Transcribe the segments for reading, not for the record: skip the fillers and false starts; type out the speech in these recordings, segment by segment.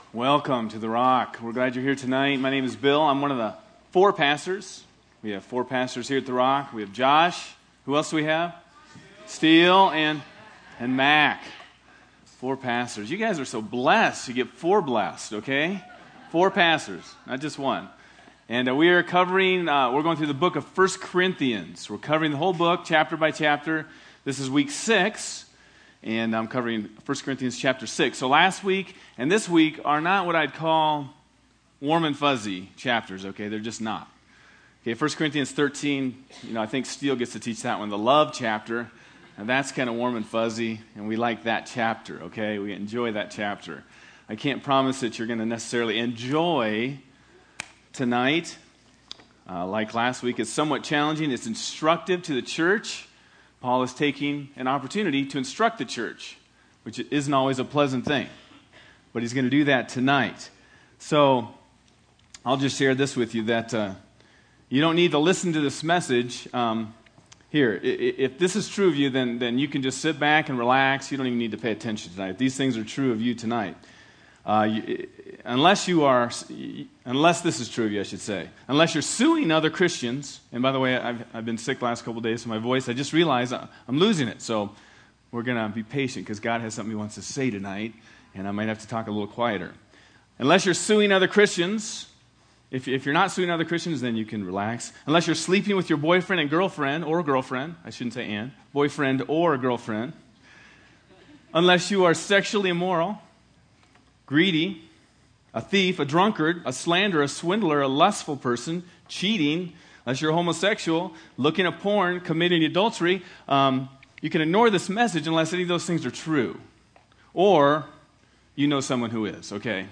Welcome to The Rock. We're glad you're here tonight. My name is Bill. I'm one of the 4 pastors. We have 4 pastors here at The Rock. We have Josh. Who else do we have? Steele and Mac. 4 pastors. You guys are so blessed. You get 4 blessed, okay? 4 pastors, not just 1. And we are covering, we're going through the book of 1 Corinthians. We're covering the whole book, chapter by chapter. This is week 6. And I'm covering 1 Corinthians chapter 6. So last week and this week are not what I'd call warm and fuzzy chapters, okay? They're just not. Okay, 1 Corinthians 13, I think Steele gets to teach that one, the love chapter. And that's kind of warm and fuzzy, and we like that chapter, okay? We enjoy that chapter. I can't promise that you're going to necessarily enjoy tonight. Like last week, it's somewhat challenging. It's instructive to the church. Paul is taking an opportunity to instruct the church, which isn't always a pleasant thing. But he's going to do that tonight. So I'll just share this with you, that you don't need to listen to this message. Here, if this is true of you, then you can just sit back and relax. You don't even need to pay attention tonight. These things are true of you tonight. Unless this is true of you, I should say. Unless you're suing other Christians, and by the way, I've been sick the last couple of days, so my voice, I just realized I'm losing it. So we're going to be patient because God has something he wants to say tonight, and I might have to talk a little quieter. Unless you're suing other Christians, if you're not suing other Christians, then you can relax. Unless you're sleeping with your boyfriend and girlfriend, or girlfriend, I shouldn't say and, boyfriend or girlfriend. Unless you are sexually immoral, greedy, a thief, a drunkard, a slanderer, a swindler, a lustful person, cheating, unless you're homosexual, looking at porn, committing adultery, you can ignore this message unless any of those things are true. Or you know someone who is, okay?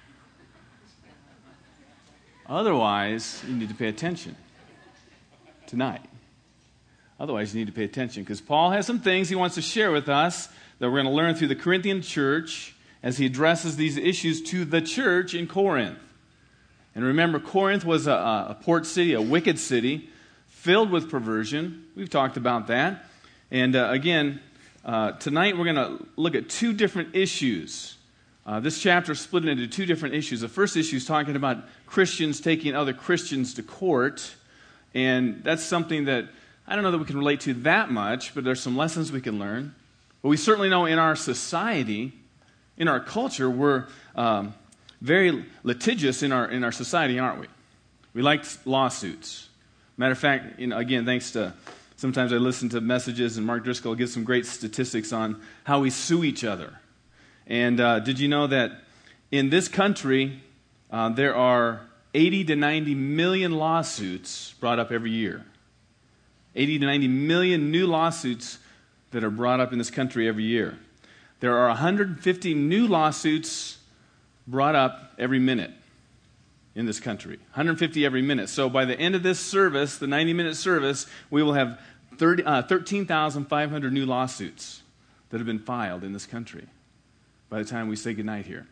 Otherwise, you need to pay attention tonight. Otherwise, you need to pay attention because Paul has some things he wants to share with us that we're going to learn through the Corinthian church as he addresses these issues to the church in Corinth. And remember, Corinth was a port city, a wicked city, filled with perversion. We've talked about that. And again, tonight we're going to look at 2 different issues. This chapter is split into 2 different issues. The first issue is talking about Christians taking other Christians to court. And that's something that I don't know that we can relate to that much, but there's some lessons we can learn. But we certainly know in our society, in our culture, we're very litigious in our society, aren't we? We like lawsuits. Matter of fact, again, thanks to, sometimes I listen to messages and Mark Driscoll gives some great statistics on how we sue each other. And did you know that in this country, there are 80 to 90 million lawsuits brought up every year? 80 to 90 million new lawsuits that are brought up in this country every year. There are 150 new lawsuits brought up every minute in this country. 150 every minute. So by the end of this service, the 90-minute service, we will have 13,500 new lawsuits that have been filed in this country by the time we say goodnight here.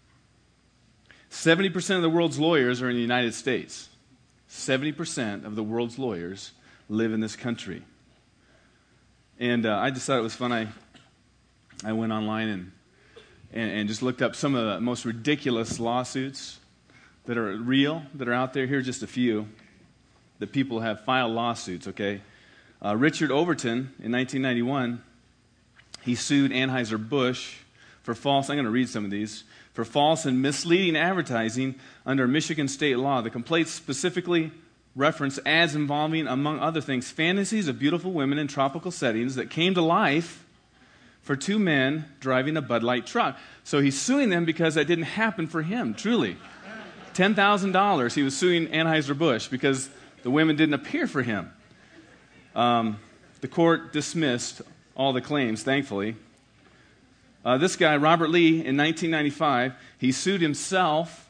70% of the world's lawyers are in the United States. 70% of the world's lawyers live in this country. And I just thought it was fun. I went online and just looked up some of the most ridiculous lawsuits that are real, that are out there. Here's just a few that people have filed lawsuits, okay? Richard Overton, in 1991, he sued Anheuser-Busch for false, I'm going to read some of these, for false and misleading advertising under Michigan state law. The complaints specifically reference ads involving, among other things, fantasies of beautiful women in tropical settings that came to life for 2 men driving a Bud Light truck. So he's suing them because that didn't happen for him, truly. $10,000 he was suing Anheuser-Busch because the women didn't appear for him. The court dismissed all the claims, thankfully. This guy, Robert Lee, in 1995, he sued himself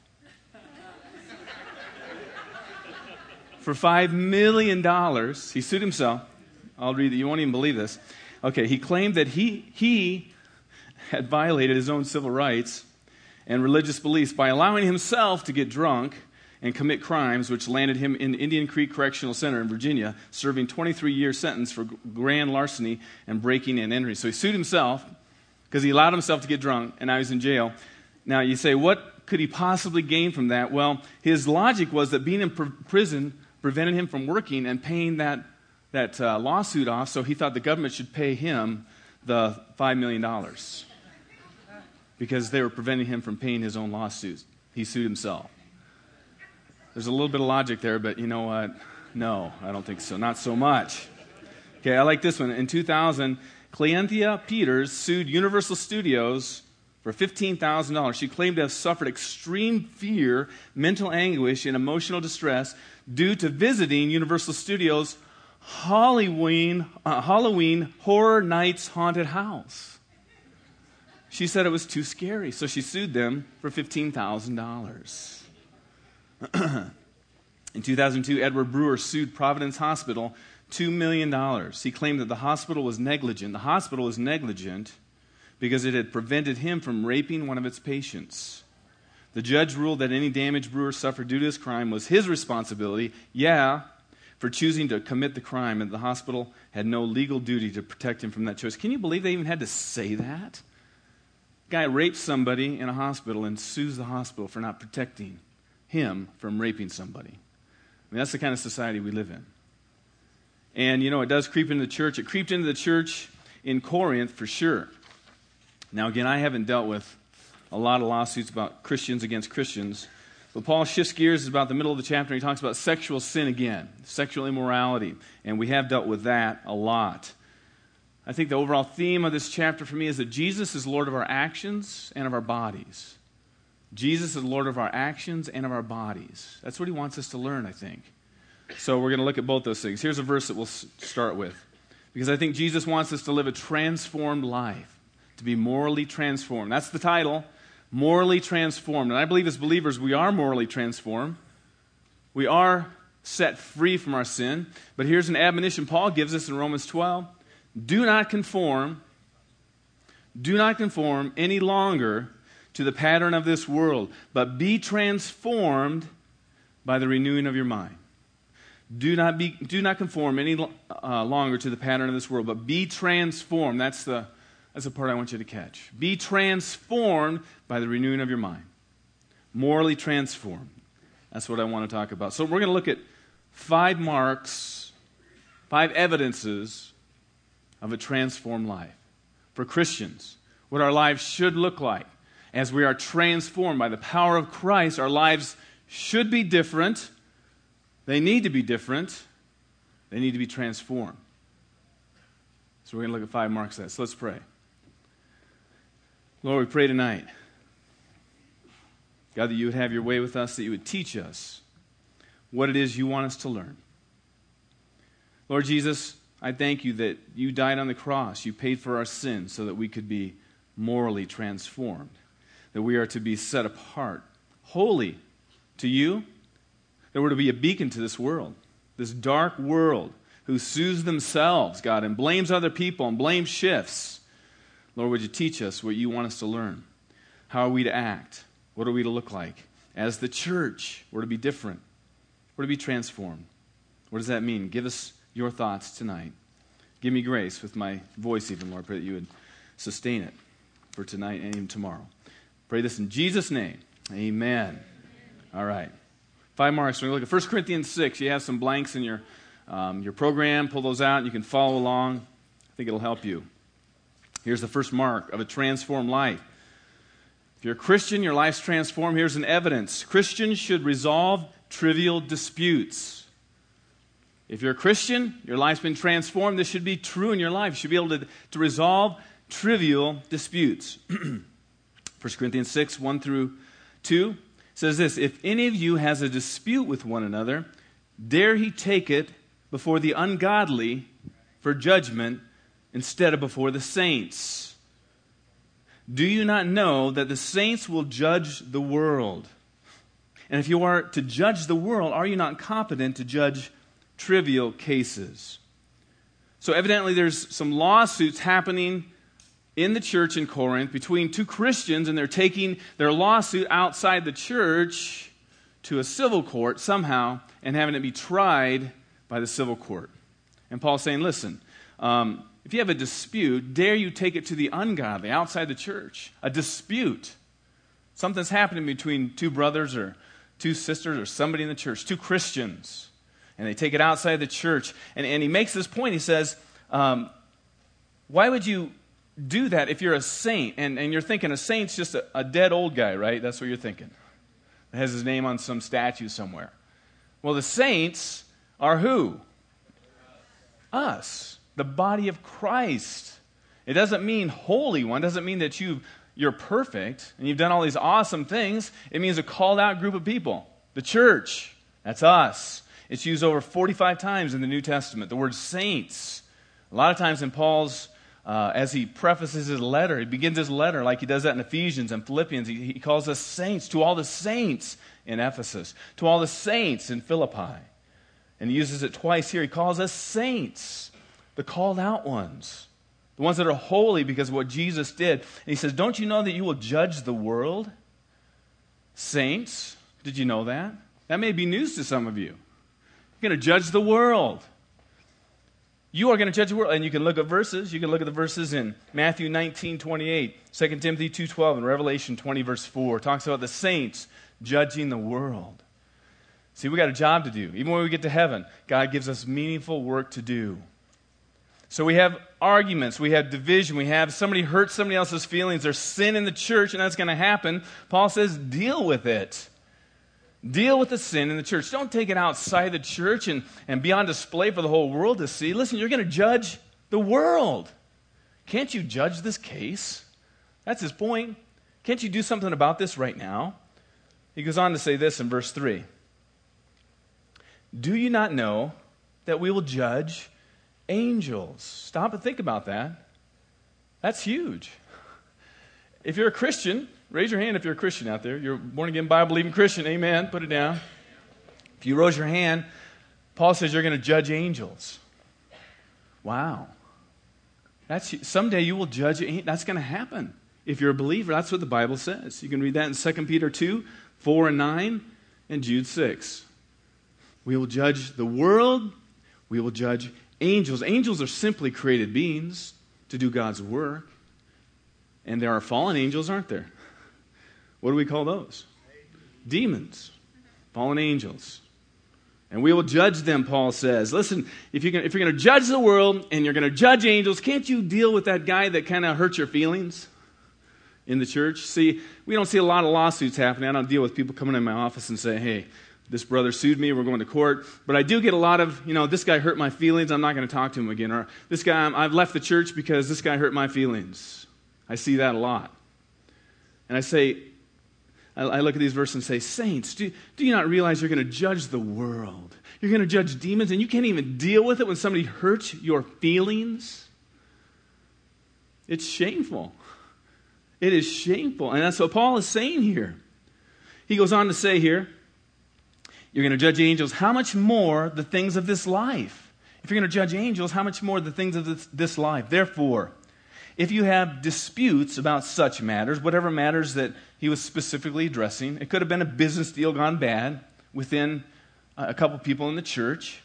for $5 million. He sued himself. I'll read it. You won't even believe this. Okay, he claimed that he had violated his own civil rights and religious beliefs by allowing himself to get drunk and commit crimes, which landed him in Indian Creek Correctional Center in Virginia, serving 23-year sentence for grand larceny and breaking and entering. So he sued himself because he allowed himself to get drunk, and now he's in jail. Now you say, what could he possibly gain from that? Well, his logic was that being in prison prevented him from working and paying that lawsuit off, so he thought the government should pay him the $5 million because they were preventing him from paying his own lawsuits. He sued himself. There's a little bit of logic there, but you know what? No, I don't think so. Not so much. Okay, I like this one. In 2000, Cleanthia Peters sued Universal Studios for $15,000. She claimed to have suffered extreme fear, mental anguish, and emotional distress due to visiting Universal Studios' Halloween Horror Nights haunted house. She said it was too scary, so she sued them for $15,000. In 2002, Edward Brewer sued Providence Hospital $2 million. He claimed that the hospital was negligent. The hospital was negligent because it had prevented him from raping one of its patients. The judge ruled that any damage Brewer suffered due to his crime was his responsibility, for choosing to commit the crime, and the hospital had no legal duty to protect him from that choice. Can you believe they even had to say that? Guy rapes somebody in a hospital and sues the hospital for not protecting him from raping somebody. I mean, that's the kind of society we live in. And, you know, it does creep into the church. It creeped into the church in Corinth for sure. Now, again, I haven't dealt with a lot of lawsuits about Christians against Christians. But Paul shifts gears about the middle of the chapter. He talks about sexual sin again, sexual immorality. And we have dealt with that a lot. I think the overall theme of this chapter for me is that Jesus is Lord of our actions and of our bodies. Jesus is Lord of our actions and of our bodies. That's what he wants us to learn, I think. So we're going to look at both those things. Here's a verse that we'll start with. Because I think Jesus wants us to live a transformed life, to be morally transformed. That's the title. Morally transformed. And I believe as believers we are morally transformed. We are set free from our sin. But here's an admonition Paul gives us in Romans 12. Do not conform any longer to the pattern of this world, but be transformed by the renewing of your mind. Do not conform any longer to the pattern of this world, but be transformed. That's the part I want you to catch. Be transformed by the renewing of your mind. Morally transformed. That's what I want to talk about. So we're going to look at 5 marks, 5 evidences of a transformed life. For Christians, what our lives should look like. As we are transformed by the power of Christ, our lives should be different. They need to be different. They need to be transformed. So we're going to look at 5 marks of that. So let's pray. Lord, we pray tonight, God, that you would have your way with us, that you would teach us what it is you want us to learn. Lord Jesus, I thank you that you died on the cross. You paid for our sins so that we could be morally transformed, that we are to be set apart, holy to you, that we're to be a beacon to this world, this dark world who soothes themselves, God, and blames other people and blame shifts. Lord, would you teach us what you want us to learn? How are we to act? What are we to look like? As the church, we're to be different. We're to be transformed. What does that mean? Give us your thoughts tonight. Give me grace with my voice even, Lord. Pray that you would sustain it for tonight and even tomorrow. Pray this in Jesus' name. Amen. All right. 5 marks. We're going to look at 1 Corinthians 6. You have some blanks in your program. Pull those out and you can follow along. I think it'll help you. Here's the first mark of a transformed life. If you're a Christian, your life's transformed. Here's an evidence. Christians should resolve trivial disputes. If you're a Christian, your life's been transformed. This should be true in your life. You should be able to resolve trivial disputes. 1 Corinthians 6, 1 through 2 says this, if any of you has a dispute with one another, dare he take it before the ungodly for judgment instead of before the saints. Do you not know that the saints will judge the world? And if you are to judge the world, are you not competent to judge trivial cases? So evidently there's some lawsuits happening in the church in Corinth between 2 Christians, and they're taking their lawsuit outside the church to a civil court somehow and having it be tried by the civil court. And Paul's saying, listen, if you have a dispute, dare you take it to the ungodly outside the church. A dispute. Something's happening between two brothers or two sisters or somebody in the church, two Christians, and they take it outside the church. And he makes this point. He says, why would you do that if you're a saint? And you're thinking a saint's just a dead old guy, right? That's what you're thinking. It has his name on some statue somewhere. Well, the saints are who? Us. The body of Christ. It doesn't mean holy one. It doesn't mean that you're perfect and you've done all these awesome things. It means a called out group of people. The church. That's us. It's used over 45 times in the New Testament. The word saints. A lot of times in Paul's, as he prefaces his letter, he begins his letter like he does that in Ephesians and Philippians. He calls us saints, to all the saints in Ephesus, to all the saints in Philippi. And he uses it twice here. He calls us saints, the called out ones, the ones that are holy because of what Jesus did. And he says, don't you know that you will judge the world? Saints, did you know that? That may be news to some of you. You're going to judge the world. You are going to judge the world. And you can look at verses. You can look at the verses in Matthew 19:28, 2 Timothy 2:12, and Revelation 20, verse 4. It talks about the saints judging the world. See, we got a job to do. Even when we get to heaven, God gives us meaningful work to do. So we have arguments, we have division, we have somebody hurt somebody else's feelings. There's sin in the church, and that's going to happen. Paul says, deal with it. Deal with the sin in the church. Don't take it outside the church and be on display for the whole world to see. Listen, you're going to judge the world. Can't you judge this case? That's his point. Can't you do something about this right now? He goes on to say this in verse 3. Do you not know that we will judge angels? Stop and think about that. That's huge. If you're a Christian, raise your hand if you're a Christian out there. You're a born-again, Bible-believing Christian. Amen. Put it down. If you raise your hand, Paul says you're going to judge angels. Wow. Someday you will judge angels. That's going to happen. If you're a believer, that's what the Bible says. You can read that in 2 Peter 2, 4 and 9, and Jude 6. We will judge the world. We will judge angels. Angels are simply created beings to do God's work. And there are fallen angels, aren't there? What do we call those? Demons. Fallen angels. And we will judge them, Paul says. Listen, if you're going to judge the world and you're going to judge angels, can't you deal with that guy that kind of hurts your feelings in the church? See, we don't see a lot of lawsuits happening. I don't deal with people coming in my office and say, hey, this brother sued me, we're going to court. But I do get a lot of, this guy hurt my feelings, I'm not going to talk to him again. Or this guy, I've left the church because this guy hurt my feelings. I see that a lot. And I say, I look at these verses and say, saints, do you not realize you're going to judge the world? You're going to judge demons, and you can't even deal with it when somebody hurts your feelings? It's shameful. It is shameful. And that's what Paul is saying here. He goes on to say here, you're going to judge angels. How much more the things of this life? If you're going to judge angels, how much more the things of this life? Therefore, if you have disputes about such matters, whatever matters that he was specifically addressing, it could have been a business deal gone bad within a couple people in the church.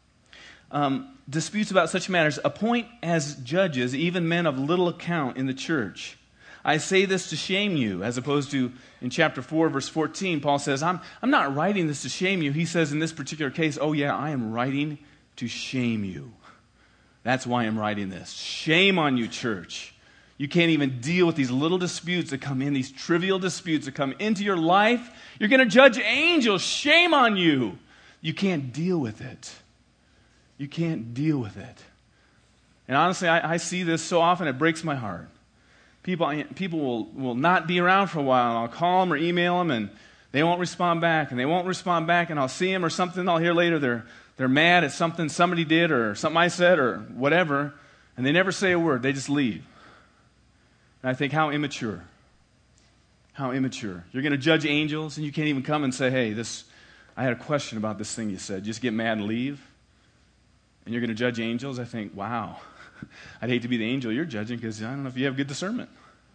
Disputes about such matters, appoint as judges even men of little account in the church. I say this to shame you, as opposed to in chapter 4, verse 14, Paul says, I'm not writing this to shame you. He says in this particular case, oh yeah, I am writing to shame you. That's why I'm writing this. Shame on you, church. You can't even deal with these little disputes that come in, these trivial disputes that come into your life. You're going to judge angels. Shame on you. You can't deal with it. You can't deal with it. And honestly, I see this so often, it breaks my heart. People will not be around for a while, and I'll call them or email them, and they won't respond back, and they won't respond back, and I'll see them or something, I'll hear later they're mad at something somebody did or something I said or whatever, and they never say a word. They just leave. And I think, how immature. How immature. You're going to judge angels, and you can't even come and say, hey, I had a question about this thing you said. Just get mad and leave. And you're going to judge angels? I think, wow. I'd hate to be the angel you're judging because I don't know if you have good discernment.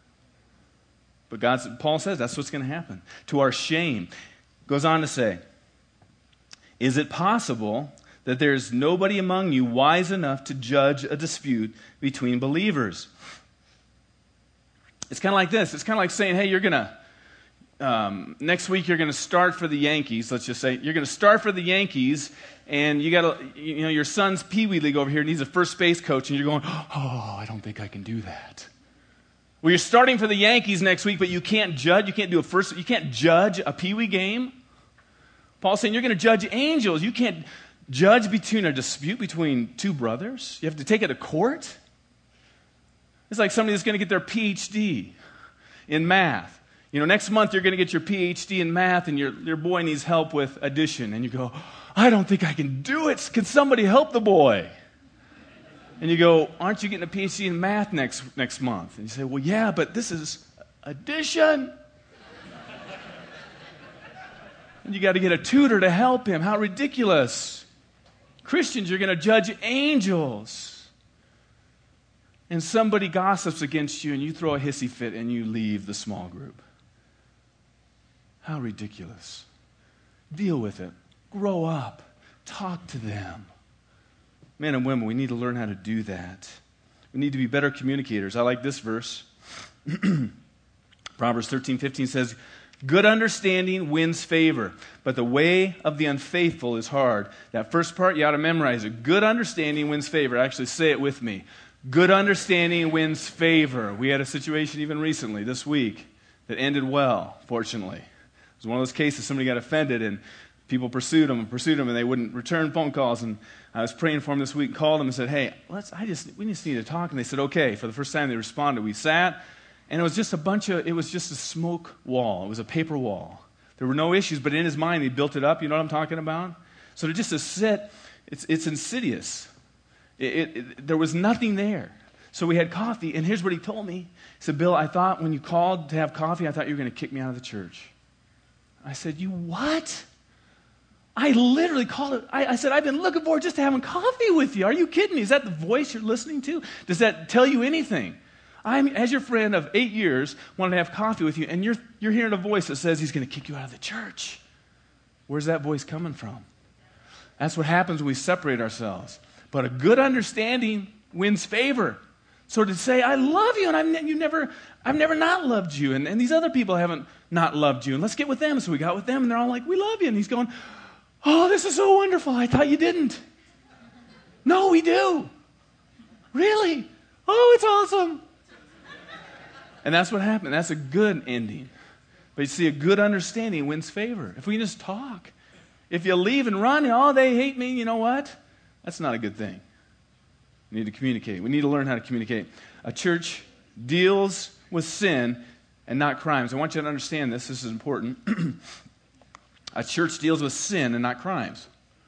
But Paul says that's what's going to happen. To our shame. Goes on to say, is it possible that there's nobody among you wise enough to judge a dispute between believers? It's kind of like this. It's kind of like saying, hey, you're going next week you're going to start for the Yankees. Let's just say you're going to start for the Yankees, and your son's Pee Wee League over here needs a first base coach, and you're going, oh, I don't think I can do that. Well, you're starting for the Yankees next week, but you can't judge. You can't judge a Pee Wee game. Paul's saying you're going to judge angels. You can't judge between a dispute between two brothers. You have to take it to court. It's like somebody that's going to get their PhD in math. Next month you're going to get your PhD in math, and your boy needs help with addition. And you go, I don't think I can do it. Can somebody help the boy? And you go, aren't you getting a PhD in math next month? And you say, well, yeah, but this is addition. And you got to get a tutor to help him. How ridiculous. Christians, you're going to judge angels. And somebody gossips against you, and you throw a hissy fit, and you leave the small group. How ridiculous. Deal with it. Grow up. Talk to them. Men and women, we need to learn how to do that. We need to be better communicators. I like this verse. Proverbs 13:15 says, good understanding wins favor, but the way of the unfaithful is hard. That first part, you ought to memorize it. Good understanding wins favor. Actually, say it with me. Good understanding wins favor. We had a situation even recently, this week, that ended well, fortunately. It was one of those cases somebody got offended, and people pursued them, and they wouldn't return phone calls. And I was praying for them this week, called them and said, hey, we just need to talk. And they said, okay. For the first time they responded. We sat, and it was just a smoke wall. It was a paper wall. There were no issues, but in his mind he built it up. You know what I'm talking about? So to sit, it's insidious. There was nothing there. So we had coffee, and here's what he told me. He said, Bill, I thought when you called to have coffee, I thought you were going to kick me out of the church. I said, you what? I literally called it. I said, I've been looking forward just to having coffee with you. Are you kidding me? Is that the voice you're listening to? Does that tell you anything? I'm, as your friend of 8 years, wanted to have coffee with you, and you're hearing a voice that says he's going to kick you out of the church. Where's that voice coming from? That's what happens when we separate ourselves. But a good understanding wins favor. So to say, I love you, and I've never not loved you, and these other people haven't not loved you, and let's get with them. So we got with them, and they're all like, we love you. And he's going, oh, this is so wonderful. I thought you didn't. No, we do. Really? Oh, it's awesome. And that's what happened. That's a good ending. But you see, a good understanding wins favor. If we can just talk. If you leave and run, oh, they hate me, you know what? That's not a good thing. We need to communicate. We need to learn how to communicate. A church deals with sin and not crimes. I want you to understand this. This is important. A church deals with sin and not crimes.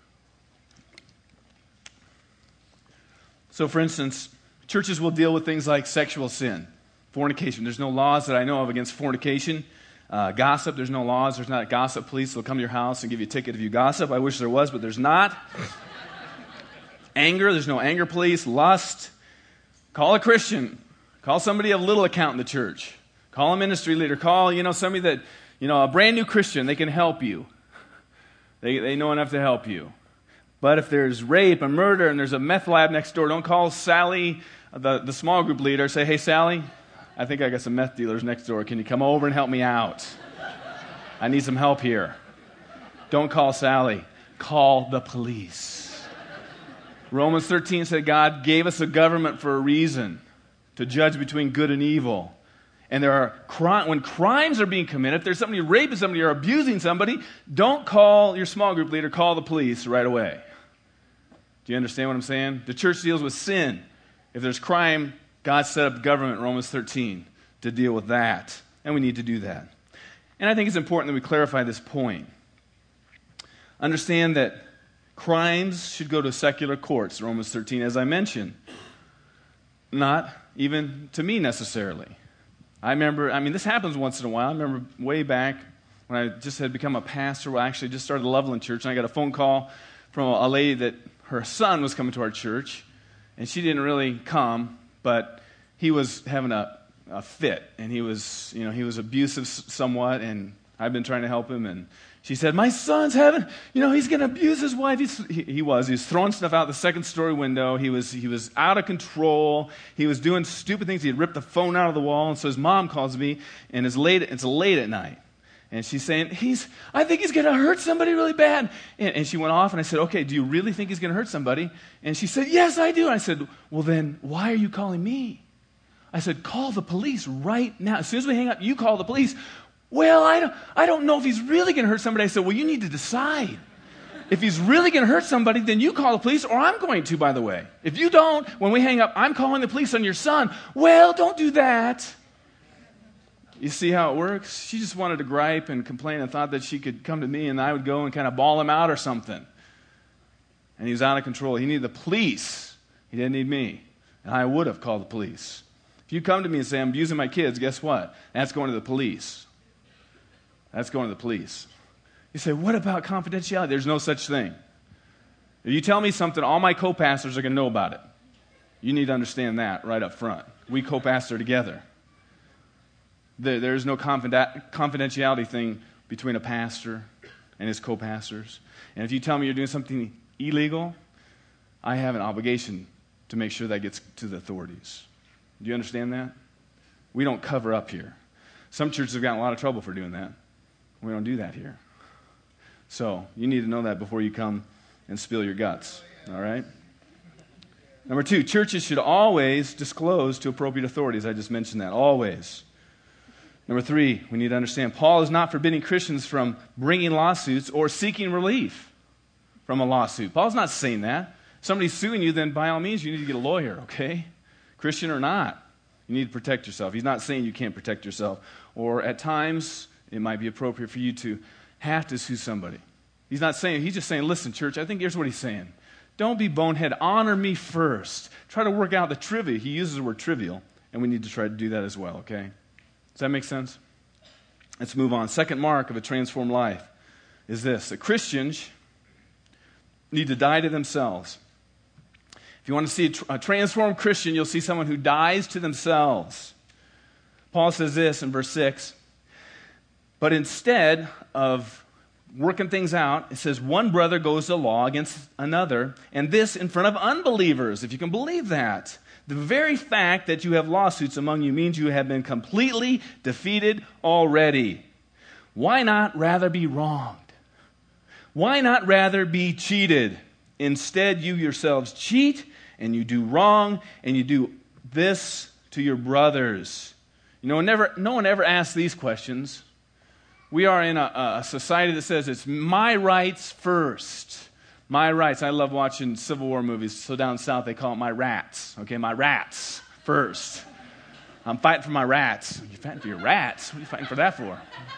So, for instance, churches will deal with things like sexual sin, fornication. There's no laws that I know of against fornication. Gossip, there's no laws. There's not a gossip police. They'll come to your house and give you a ticket if you gossip. I wish there was, but there's not. Anger, there's no anger police. Lust, call a Christian. Call somebody of little account in the church. Call a ministry leader. Call, somebody that, a brand new Christian. They can help you. They know enough to help you. But if there's rape and murder and there's a meth lab next door, don't call Sally, the small group leader. Say, hey, Sally, I think I got some meth dealers next door. Can you come over and help me out? I need some help here. Don't call Sally. Call the police. Romans 13 said God gave us a government for a reason, to judge between good and evil. And when crimes are being committed, if there's somebody raping somebody or abusing somebody, don't call your small group leader, call the police right away. Do you understand what I'm saying? The church deals with sin. If there's crime, God set up government, Romans 13, to deal with that. And we need to do that. And I think it's important that we clarify this point. Understand that crimes should go to secular courts, Romans 13, as I mentioned. Not even to me necessarily. This happens once in a while. I remember way back when I just had become a pastor. I actually just started Loveland Church, and I got a phone call from a lady that her son was coming to our church, and she didn't really come, but he was having a fit, and he was abusive somewhat, and I've been trying to help him, and she said, my son's he's going to abuse his wife. He was throwing stuff out the second story window. He was out of control. He was doing stupid things. He had ripped the phone out of the wall. And so his mom calls me, and it's late at night. And she's saying, I think he's going to hurt somebody really bad. And she went off, and I said, okay, do you really think he's going to hurt somebody? And she said, yes, I do. And I said, well, then why are you calling me? I said, call the police right now. As soon as we hang up, you call the police. Well, I don't know if he's really going to hurt somebody. I said, well, you need to decide. If he's really going to hurt somebody, then you call the police, or I'm going to, by the way. If you don't, when we hang up, I'm calling the police on your son. Well, don't do that. You see how it works? She just wanted to gripe and complain and thought that she could come to me and I would go and kind of bawl him out or something. And he was out of control. He needed the police. He didn't need me. And I would have called the police. If you come to me and say, I'm abusing my kids, guess what? That's going to the police. That's going to the police. You say, what about confidentiality? There's no such thing. If you tell me something, all my co-pastors are going to know about it. You need to understand that right up front. We co-pastor together. There's no confidentiality thing between a pastor and his co-pastors. And if you tell me you're doing something illegal, I have an obligation to make sure that gets to the authorities. Do you understand that? We don't cover up here. Some churches have gotten a lot of trouble for doing that. We don't do that here. So you need to know that before you come and spill your guts. All right? Number 2, churches should always disclose to appropriate authorities. I just mentioned that. Always. Number 3, we need to understand Paul is not forbidding Christians from bringing lawsuits or seeking relief from a lawsuit. Paul's not saying that. If somebody's suing you, then by all means you need to get a lawyer, okay? Christian or not, you need to protect yourself. He's not saying you can't protect yourself. Or at times, it might be appropriate for you to have to sue somebody. He's just saying, listen, church, I think here's what he's saying. Don't be bonehead. Honor me first. Try to work out the trivia. He uses the word trivial, and we need to try to do that as well, okay? Does that make sense? Let's move on. Second mark of a transformed life is this. That Christians need to die to themselves. If you want to see a transformed Christian, you'll see someone who dies to themselves. Paul says this in verse 6. But instead of working things out, it says, one brother goes to law against another, and this in front of unbelievers, if you can believe that. The very fact that you have lawsuits among you means you have been completely defeated already. Why not rather be wronged? Why not rather be cheated? Instead, you yourselves cheat, and you do wrong, and you do this to your brothers. You know, no one ever asks these questions. We are in a society that says it's my rights first. My rights. I love watching Civil War movies. So down south they call it my rats. Okay, my rats first. I'm fighting for my rats. You're fighting for your rats? What are you fighting for that for?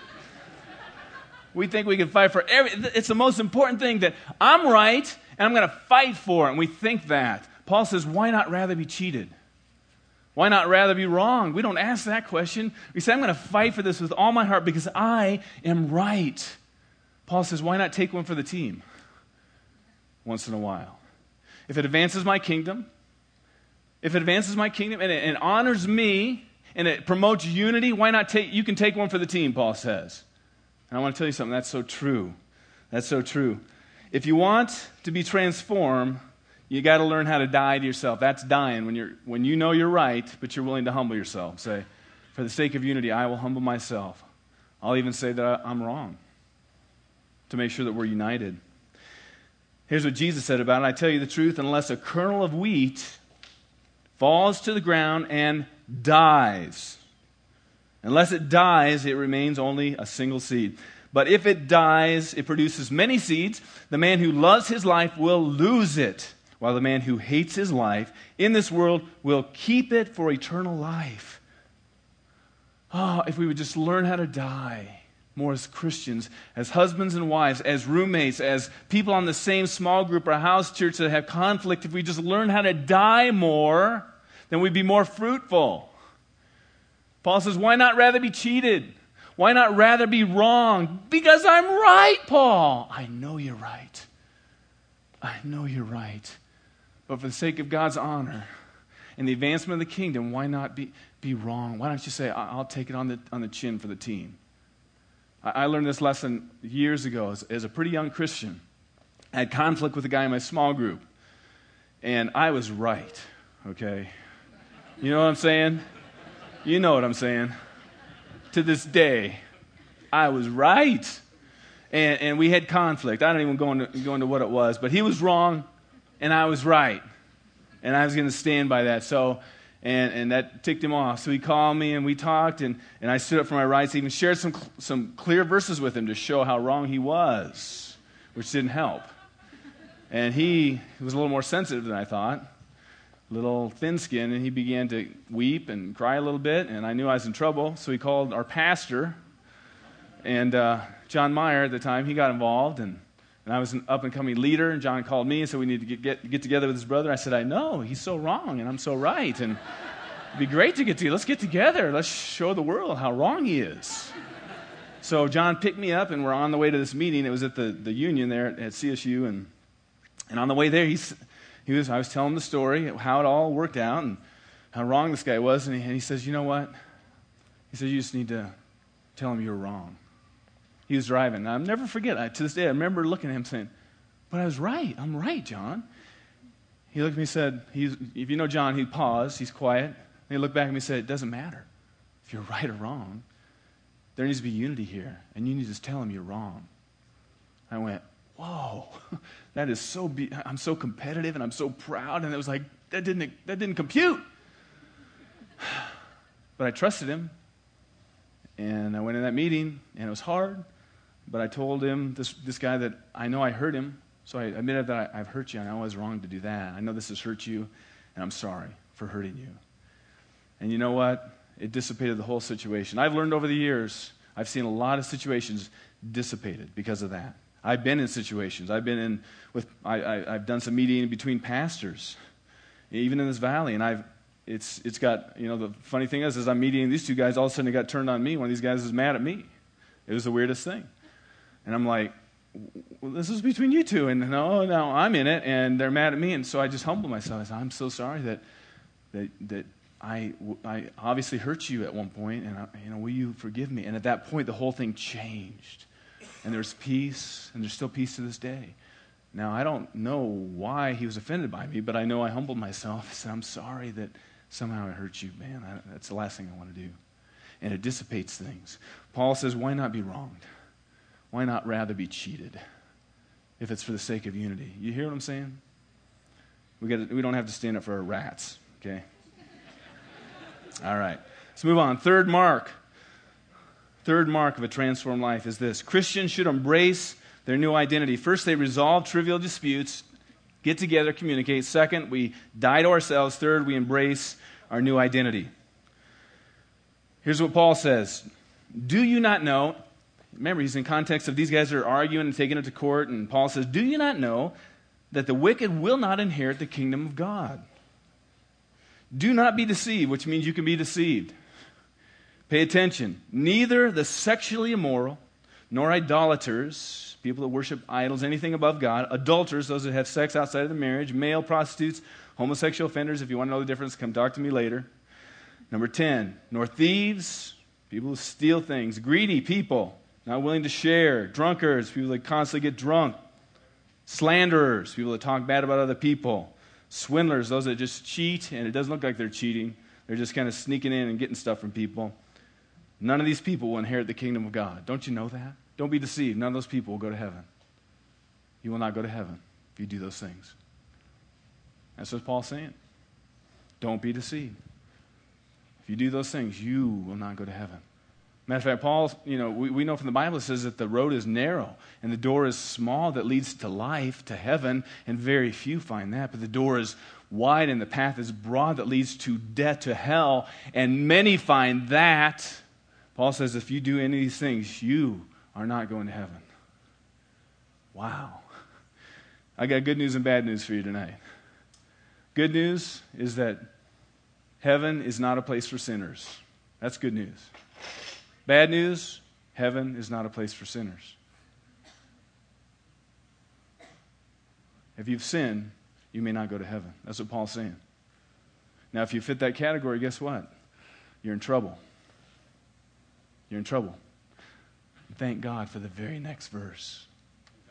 We think we can fight for it's the most important thing that I'm right and I'm going to fight for it. And we think that. Paul says, why not rather be cheated? Why not rather be wrong? We don't ask that question. We say, I'm going to fight for this with all my heart because I am right. Paul says, why not take one for the team once in a while? If it advances my kingdom, and it honors me, and it promotes unity, why not you can take one for the team, Paul says. And I want to tell you something, that's so true. That's so true. If you want to be transformed, you got to learn how to die to yourself. That's dying when you know you're right, but you're willing to humble yourself. Say, for the sake of unity, I will humble myself. I'll even say that I'm wrong to make sure that we're united. Here's what Jesus said about it. I tell you the truth, unless a kernel of wheat falls to the ground and dies, unless it dies, it remains only a single seed. But if it dies, it produces many seeds. The man who loves his life will lose it, while the man who hates his life in this world will keep it for eternal life. Oh, if we would just learn how to die more as Christians, as husbands and wives, as roommates, as people on the same small group or house church that have conflict, if we just learn how to die more, then we'd be more fruitful. Paul says, why not rather be cheated? Why not rather be wrong? Because I'm right, Paul. I know you're right. I know you're right. But for the sake of God's honor and the advancement of the kingdom, why not be wrong? Why don't you say, I'll take it on the chin for the team? I learned this lesson years ago as a pretty young Christian. I had conflict with a guy in my small group, and I was right, okay? You know what I'm saying? You know what I'm saying. To this day, I was right. And we had conflict. I don't even go into what it was, but he was wrong, and I was right. And I was going to stand by that. So, and that ticked him off. So he called me, and we talked, and I stood up for my rights. I even shared some clear verses with him to show how wrong he was, which didn't help. And he was a little more sensitive than I thought, a little thin-skinned, and he began to weep and cry a little bit, and I knew I was in trouble. So he called our pastor, and John Meyer at the time, he got involved, and I was an up-and-coming leader, and John called me and said we need to get together with his brother. I said, I know, he's so wrong, and I'm so right, and it'd be great to get together. Let's get together. Let's show the world how wrong he is. So John picked me up, and we're on the way to this meeting. It was at the Union there at CSU, and on the way there, I was telling the story, how it all worked out, and how wrong this guy was, and he says, you know what? He says, you just need to tell him you're wrong. He was driving. And I'll never forget. To this day, I remember looking at him saying, but I was right. I'm right, John. He looked at me and said, if you know John, he'd pause. He's quiet. And he looked back at me and said, it doesn't matter if you're right or wrong. There needs to be unity here. And you need to just tell him you're wrong. I went, whoa, that is so, I'm so competitive and I'm so proud. And it was like, that didn't compute. But I trusted him. And I went in that meeting, and it was hard. But I told him, this guy, that I know I hurt him. So I admitted that I've hurt you, and I was wrong to do that. I know this has hurt you, and I'm sorry for hurting you. And you know what? It dissipated the whole situation. I've learned over the years, I've seen a lot of situations dissipated because of that. I've been in situations. I've done some mediating between pastors, even in this valley, and it's got, the funny thing is I'm mediating these two guys, all of a sudden it got turned on me. One of these guys is mad at me. It was the weirdest thing. And I'm like, well, this is between you two, and now I'm in it, and they're mad at me, and so I just humbled myself. I said, I'm so sorry that I obviously hurt you at one point, and will you forgive me? And at that point, the whole thing changed. And there's peace, and there's still peace to this day. Now, I don't know why he was offended by me, but I know I humbled myself. I said, I'm sorry that somehow I hurt you, man. That's the last thing I want to do. And it dissipates things. Paul says, why not be wronged? Why not rather be cheated if it's for the sake of unity? You hear what I'm saying? We don't have to stand up for our rats, okay? All right. Let's move on. Third mark of a transformed life is this. Christians should embrace their new identity. First, they resolve trivial disputes, get together, communicate. Second, we die to ourselves. Third, we embrace our new identity. Here's what Paul says. Do you not know? Remember, he's in context of these guys are arguing and taking it to court, and Paul says, do you not know that the wicked will not inherit the kingdom of God? Do not be deceived, which means you can be deceived. Pay attention. Neither the sexually immoral, nor idolaters, people that worship idols, anything above God, adulterers, those that have sex outside of the marriage, male prostitutes, homosexual offenders. If you want to know the difference, come talk to me later. Number 10, nor thieves, people who steal things, greedy people, not willing to share, drunkards, people that constantly get drunk, slanderers, people that talk bad about other people, swindlers, those that just cheat, and it doesn't look like they're cheating. They're just kind of sneaking in and getting stuff from people. None of these people will inherit the kingdom of God. Don't you know that? Don't be deceived. None of those people will go to heaven. You will not go to heaven if you do those things. That's what Paul's saying. Don't be deceived. If you do those things, you will not go to heaven. Matter of fact, Paul, we know from the Bible it says that the road is narrow and the door is small that leads to life, to heaven, and very few find that. But the door is wide and the path is broad that leads to death, to hell, and many find that. Paul says if you do any of these things, you are not going to heaven. Wow. I got good news and bad news for you tonight. Good news is that heaven is not a place for sinners. That's good news. Bad news, heaven is not a place for sinners. If you've sinned, you may not go to heaven. That's what Paul's saying. Now, if you fit that category, guess what? You're in trouble. You're in trouble. Thank God for the very next verse.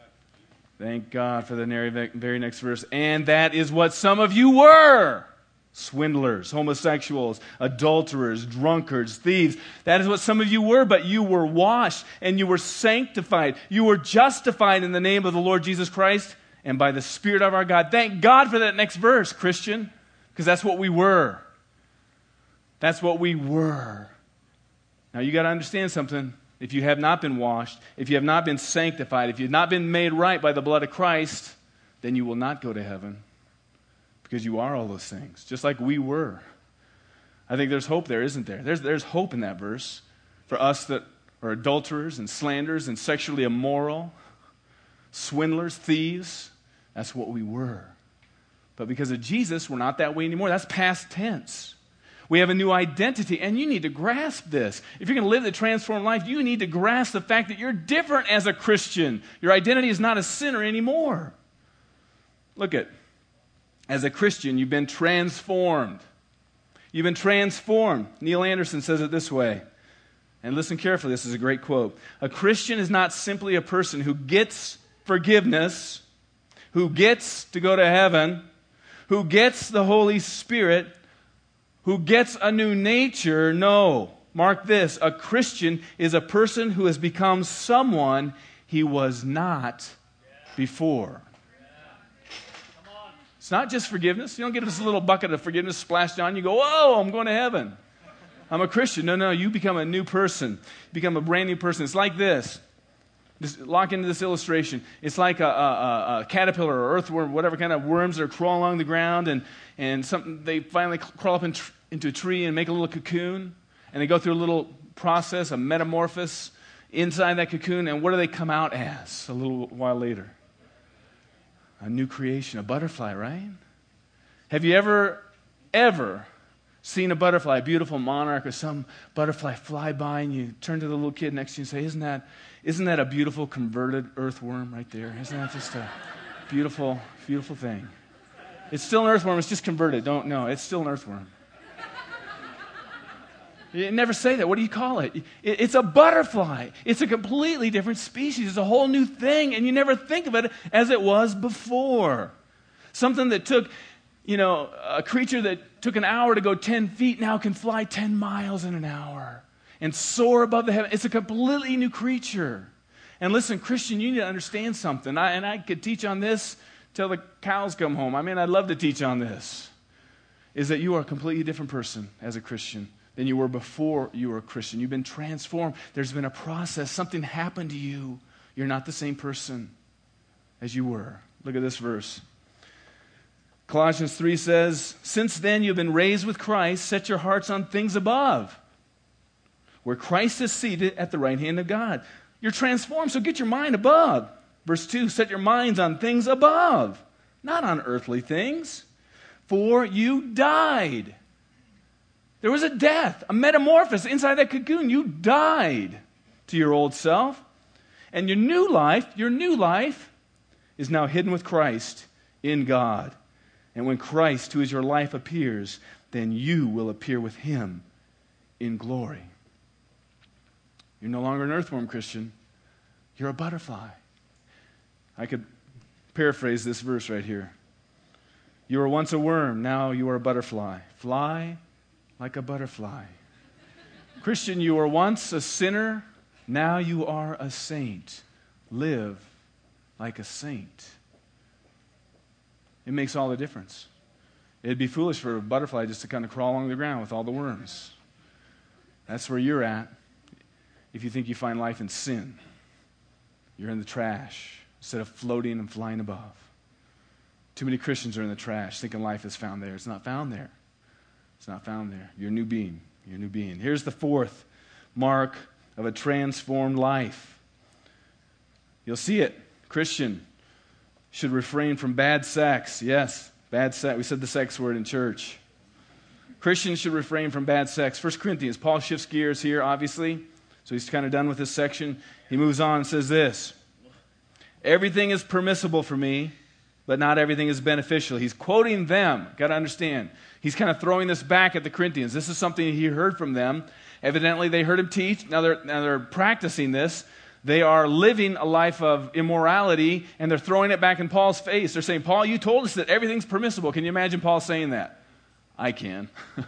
Thank God for the very next verse. And that is what some of you were. Swindlers, homosexuals, adulterers, drunkards, thieves. That is what some of you were, but you were washed and you were sanctified. You were justified in the name of the Lord Jesus Christ and by the Spirit of our God. Thank God for that next verse, Christian, because that's what we were. That's what we were. Now you got to understand something. If you have not been washed, if you have not been sanctified, if you have not been made right by the blood of Christ, then you will not go to heaven. Because you are all those things, just like we were. I think there's hope there, isn't there? There's hope in that verse for us that are adulterers and slanderers and sexually immoral, swindlers, thieves. That's what we were. But because of Jesus, we're not that way anymore. That's past tense. We have a new identity, and you need to grasp this. If you're going to live the transformed life, you need to grasp the fact that you're different as a Christian. Your identity is not a sinner anymore. Look at as a Christian, you've been transformed. You've been transformed. Neil Anderson says it this way. And listen carefully, this is a great quote. A Christian is not simply a person who gets forgiveness, who gets to go to heaven, who gets the Holy Spirit, who gets a new nature. No, mark this. A Christian is a person who has become someone he was not before. It's not just forgiveness. You don't get this little bucket of forgiveness splashed on. You go, whoa, I'm going to heaven. I'm a Christian. No, you become a new person. You become a brand new person. It's like this. Just lock into this illustration. It's like a caterpillar or earthworm, whatever kind of worms that are crawling along the ground, and they finally crawl up into a tree and make a little cocoon, and they go through a little process, a metamorphosis inside that cocoon, and what do they come out as a little while later? A new creation, a butterfly, right? Have you ever seen a butterfly, a beautiful monarch or some butterfly fly by, and you turn to the little kid next to you and say, isn't that a beautiful converted earthworm right there? Isn't that just a beautiful, beautiful thing? It's still an earthworm, it's just converted. It's still an earthworm. You never say that. What do you call it? It's a butterfly. It's a completely different species. It's a whole new thing, and you never think of it as it was before. Something that took, a creature that took an hour to go 10 feet now can fly 10 miles in an hour and soar above the heaven. It's a completely new creature. And listen, Christian, you need to understand something. I could teach on this till the cows come home. I'd love to teach on this. Is that you are a completely different person as a Christian than you were before you were a Christian. You've been transformed. There's been a process. Something happened to you. You're not the same person as you were. Look at this verse. Colossians 3 says, "Since then you've been raised with Christ, set your hearts on things above, where Christ is seated at the right hand of God." You're transformed, so get your mind above. Verse 2, "Set your minds on things above, not on earthly things, for you died." There was a death, a metamorphosis inside that cocoon. You died to your old self. And your new life is now hidden with Christ in God. And when Christ, who is your life, appears, then you will appear with him in glory. You're no longer an earthworm, Christian. You're a butterfly. I could paraphrase this verse right here. You were once a worm, now you are a butterfly. Fly like a butterfly. Christian, you were once a sinner, now you are a saint. Live like a saint. It makes all the difference. It'd be foolish for a butterfly just to kind of crawl along the ground with all the worms. That's where you're at if you think you find life in sin. You're in the trash instead of floating and flying above. Too many Christians are in the trash thinking life is found there. It's not found there. It's not found there. You're a new being. You're a new being. Here's the fourth mark of a transformed life. You'll see it. Christian should refrain from bad sex. Yes, bad sex. We said the sex word in church. Christians should refrain from bad sex. 1 Corinthians, Paul shifts gears here, obviously. So he's kind of done with this section. He moves on and says this. "Everything is permissible for me, but not everything is beneficial." He's quoting them. Got to understand. He's kind of throwing this back at the Corinthians. This is something he heard from them. Evidently, they heard him teach. Now they're practicing this. They are living a life of immorality, and they're throwing it back in Paul's face. They're saying, "Paul, you told us that everything's permissible." Can you imagine Paul saying that? I can.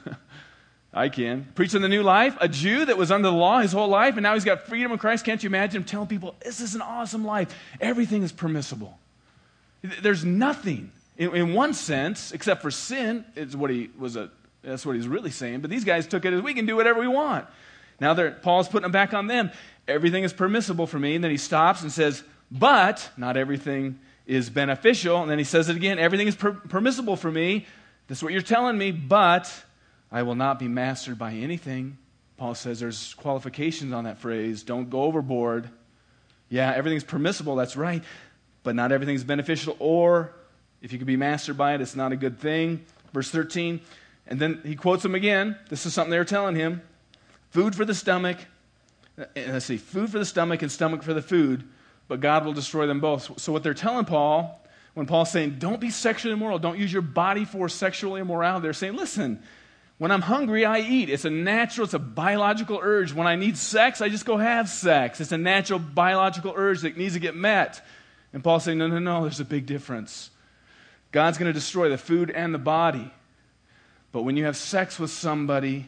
I can. Preaching the new life, a Jew that was under the law his whole life, and now he's got freedom in Christ. Can't you imagine him telling people, this is an awesome life. Everything is permissible. There's nothing, in one sense, except for sin, that's what he's really saying. But these guys took it as, we can do whatever we want. Now Paul's putting them back on them. Everything is permissible for me. And then he stops and says, but not everything is beneficial. And then he says it again, everything is permissible for me. That's what you're telling me, but I will not be mastered by anything. Paul says there's qualifications on that phrase. Don't go overboard. Yeah, everything's permissible, that's right, but not everything's beneficial. Or if you can be mastered by it, it's not a good thing. Verse 13, and then he quotes them again. This is something they were telling him. Food for the stomach. Let's see, food for the stomach and stomach for the food, but God will destroy them both. So what they're telling Paul, when Paul's saying, don't be sexually immoral, don't use your body for sexual immorality, they're saying, listen, when I'm hungry, I eat. It's a natural, it's a biological urge. When I need sex, I just go have sex. It's a natural biological urge that needs to get met. And Paul's saying, no, there's a big difference. God's going to destroy the food and the body. But when you have sex with somebody,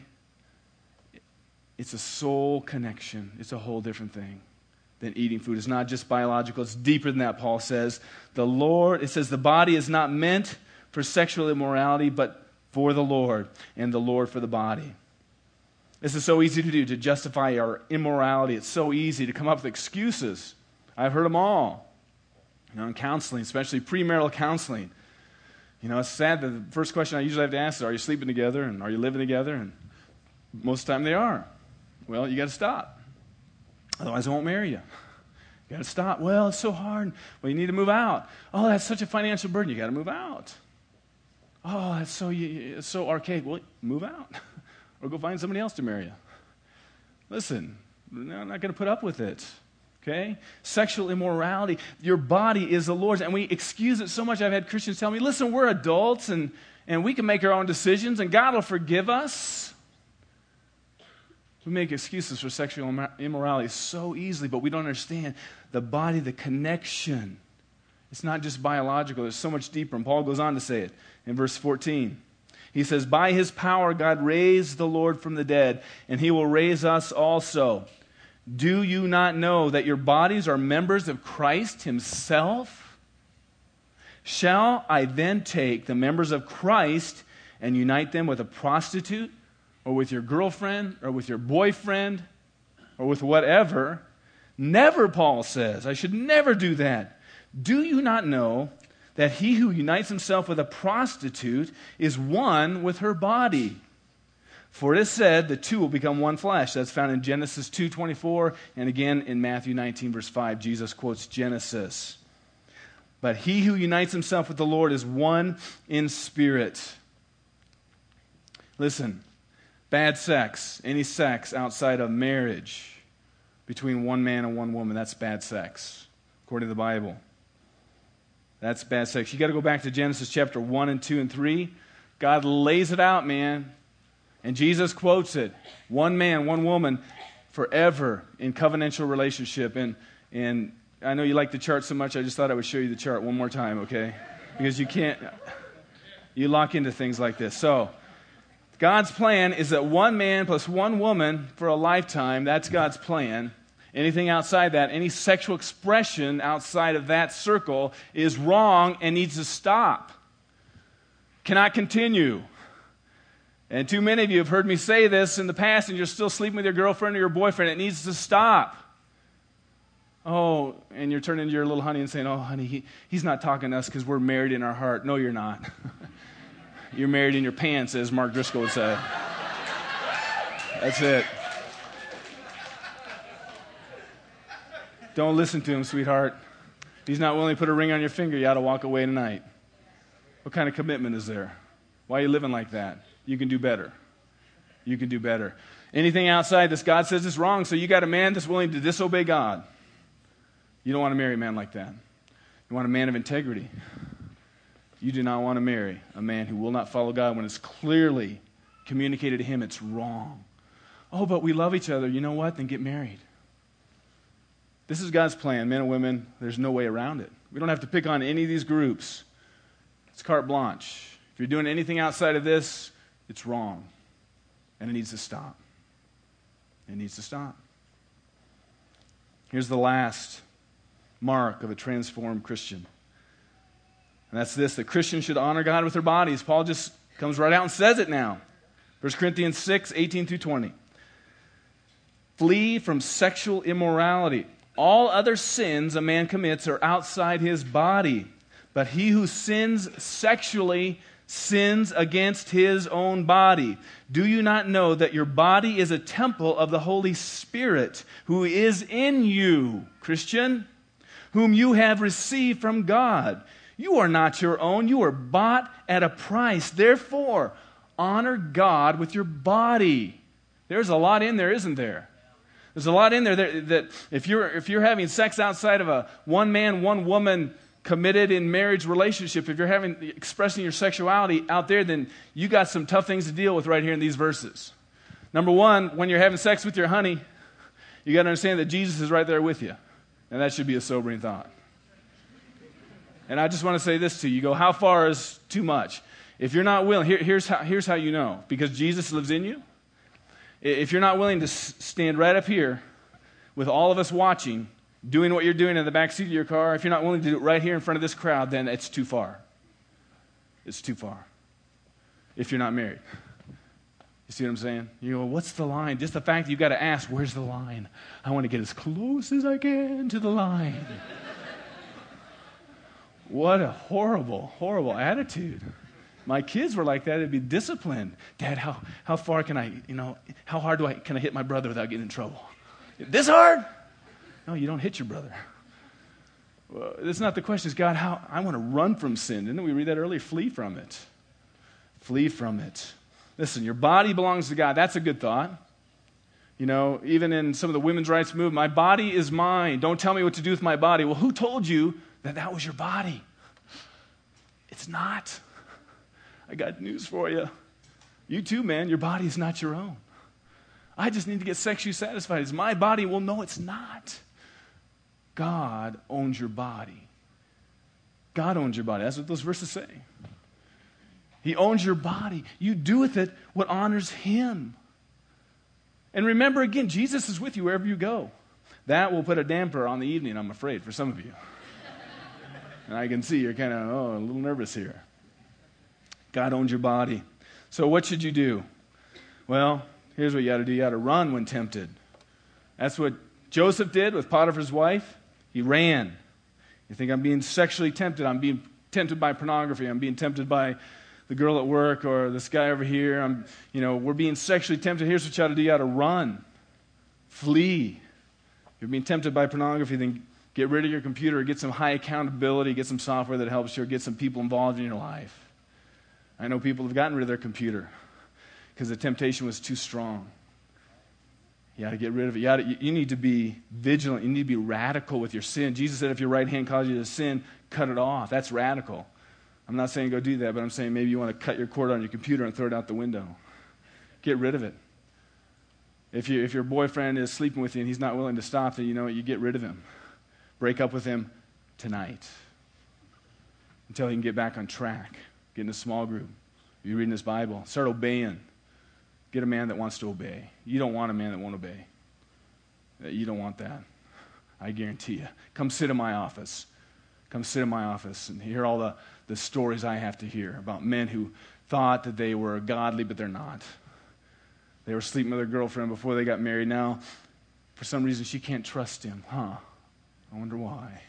it's a soul connection. It's a whole different thing than eating food. It's not just biological. It's deeper than that, Paul says. It says the body is not meant for sexual immorality, but for the Lord, and the Lord for the body. This is so easy to do, to justify our immorality. It's so easy to come up with excuses. I've heard them all. In counseling, especially premarital counseling. It's sad that the first question I usually have to ask is, are you sleeping together and are you living together? And most of the time they are. Well, you got to stop. Otherwise I won't marry you. You got to stop. Well, it's so hard. Well, you need to move out. Oh, that's such a financial burden. You got to move out. Oh, that's so archaic. Well, move out. Or go find somebody else to marry you. Listen, I'm not going to put up with it. Okay? Sexual immorality. Your body is the Lord's. And we excuse it so much. I've had Christians tell me, listen, we're adults and we can make our own decisions and God will forgive us. We make excuses for sexual immorality so easily, but we don't understand the body, the connection. It's not just biological. It's so much deeper. And Paul goes on to say it in verse 14. He says, by his power God raised the Lord from the dead, and he will raise us also. Do you not know that your bodies are members of Christ himself? Shall I then take the members of Christ and unite them with a prostitute, or with your girlfriend, or with your boyfriend, or with whatever? Never, Paul says. I should never do that. Do you not know that he who unites himself with a prostitute is one with her body? For it is said, the two will become one flesh. That's found in Genesis 2:24, and again in Matthew 19, verse 5. Jesus quotes Genesis. But he who unites himself with the Lord is one in spirit. Listen, bad sex, any sex outside of marriage between one man and one woman, that's bad sex, according to the Bible. That's bad sex. You got to go back to Genesis chapter 1 and 2 and 3. God lays it out, man. And Jesus quotes it. One man, one woman, forever in covenantal relationship. And I know you like the chart so much, I just thought I would show you the chart one more time, okay? Because you lock into things like this. So, God's plan is that one man plus one woman for a lifetime, that's God's plan. Anything outside that, any sexual expression outside of that circle is wrong and needs to stop. Cannot continue. And too many of you have heard me say this in the past, and you're still sleeping with your girlfriend or your boyfriend. It needs to stop. Oh, and you're turning to your little honey and saying, oh, honey, he's not talking to us because we're married in our heart. No, you're not. You're married in your pants, as Mark Driscoll would say. That's it. Don't listen to him, sweetheart. If he's not willing to put a ring on your finger, you ought to walk away tonight. What kind of commitment is there? Why are you living like that? You can do better. You can do better. Anything outside this, God says is wrong, so you got a man that's willing to disobey God. You don't want to marry a man like that. You want a man of integrity. You do not want to marry a man who will not follow God when it's clearly communicated to him it's wrong. Oh, but we love each other. You know what? Then get married. This is God's plan, men and women. There's no way around it. We don't have to pick on any of these groups. It's carte blanche. If you're doing anything outside of this, It's wrong. And it needs to stop. It needs to stop. Here's the last mark of a transformed Christian. And that's this, that Christians should honor God with their bodies. Paul just comes right out and says it now. 1 Corinthians 6, 18 through 20. Flee from sexual immorality. All other sins a man commits are outside his body, but he who sins sexually sins against his own body. Do you not know that your body is a temple of the Holy Spirit, who is in you, Christian, whom you have received from God? You are not your own. You are bought at a price. Therefore, honor God with your body. There's a lot in there, isn't there? There's a lot in there that if you're having sex outside of a one-man, one-woman committed in marriage relationship, if you're expressing your sexuality out there, then you got some tough things to deal with right here in these verses. Number one, when you're having sex with your honey, you got to understand that Jesus is right there with you. And that should be a sobering thought. And I just want to say this to you. You go, how far is too much? If you're not willing, here's how you know. Because Jesus lives in you. If you're not willing to stand right up here with all of us watching, doing what you're doing in the back seat of your car, if you're not willing to do it right here in front of this crowd, then it's too far. It's too far. If you're not married. You see what I'm saying? You go, what's the line? Just the fact that you've got to ask, where's the line? I want to get as close as I can to the line. What a horrible, horrible attitude. My kids were like that. It'd be disciplined. Dad, how far can I, how hard can I hit my brother without getting in trouble? This hard? No, you don't hit your brother. Well, that's not the question. It's God, I want to run from sin. Didn't we read that earlier? Flee from it. Flee from it. Listen, your body belongs to God. That's a good thought. Even in some of the women's rights movement, my body is mine. Don't tell me what to do with my body. Well, who told you that was your body? It's not. I got news for you. You too, man. Your body is not your own. I just need to get sexually satisfied. It's my body. Well, no, it's not. God owns your body. God owns your body. That's what those verses say. He owns your body. You do with it what honors Him. And remember again, Jesus is with you wherever you go. That will put a damper on the evening, I'm afraid, for some of you. And I can see you're kind of, a little nervous here. God owns your body. So what should you do? Well, here's what you got to do. You got to run when tempted. That's what Joseph did with Potiphar's wife. He ran. You think I'm being sexually tempted. I'm being tempted by pornography. I'm being tempted by the girl at work or this guy over here. We're being sexually tempted. Here's what you got to do. You got to run. Flee. If you're being tempted by pornography, then get rid of your computer, get some high accountability, get some software that helps you, or get some people involved in your life. I know people have gotten rid of their computer because the temptation was too strong. You got to get rid of it. You need to be vigilant. You need to be radical with your sin. Jesus said if your right hand causes you to sin, cut it off. That's radical. I'm not saying go do that, but I'm saying maybe you want to cut your cord on your computer and throw it out the window. Get rid of it. If your boyfriend is sleeping with you and he's not willing to stop, then you get rid of him. Break up with him tonight until he can get back on track. Get in a small group. You're reading this Bible. Start obeying. Get a man that wants to obey. You don't want a man that won't obey. You don't want that. I guarantee you. Come sit in my office. Come sit in my office and hear all the stories I have to hear about men who thought that they were godly, but they're not. They were sleeping with their girlfriend before they got married. Now, for some reason, she can't trust him. I wonder why.